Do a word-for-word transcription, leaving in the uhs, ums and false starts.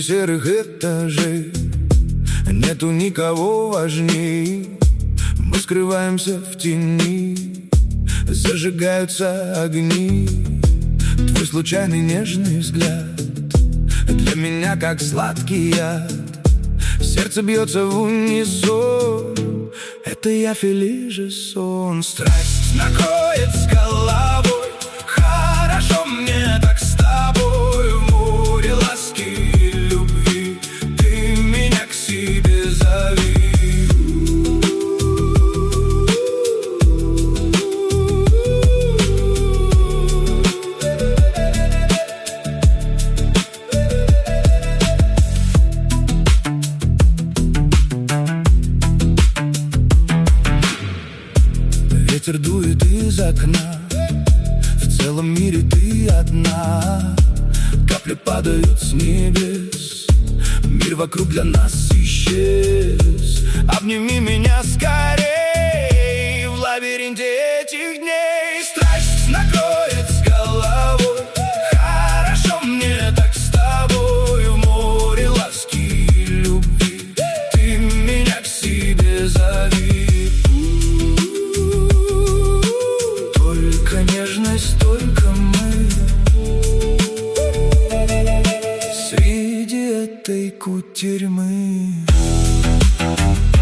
серых этажей нету никого важней. Мы скрываемся в тени, зажигаются огни. Твой случайный нежный взгляд для меня как сладкий яд. Сердце бьется в унисон, это я, Фелиже сон. Страсть накроет с головой, хорошо мне так с тобой. В море ласки и любви ты меня к себе зови. Ветер дует из окна, в целом мире ты одна. Капли падают с небес, мир вокруг для нас исчез. Обними меня скорей в лабиринте этих дней. Страсть накроет с головой, хорошо мне так с тобой. В море ласки и любви ты меня к себе зови. Нежность, только мы среди этой кутерьмы.